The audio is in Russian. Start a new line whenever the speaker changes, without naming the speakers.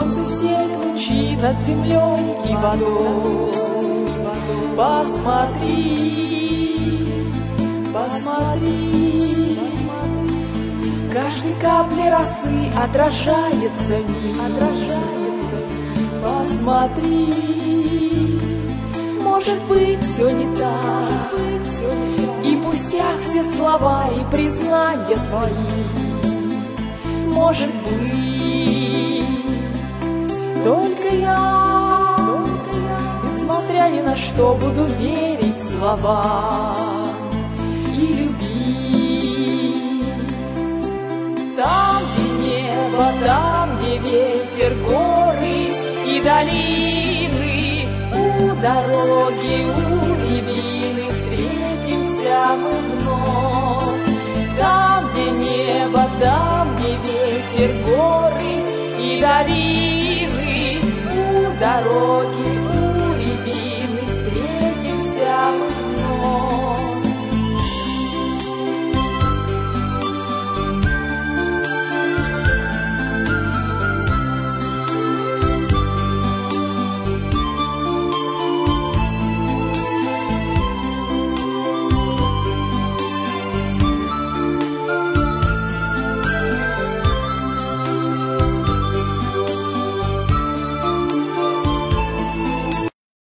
Солнце стелет лучи над землей и водой. Посмотри, посмотри, каждой капле росы отражается мир. Посмотри, может быть, все не так, и пустяк все слова и признания твои. Может быть, только я, несмотря ни на что, буду верить словам и любить. Там, где небо, там, где ветер, горы и долины, у дороги, у рябины встретимся мы вновь. Там, где небо, там, где ветер, горы и долины,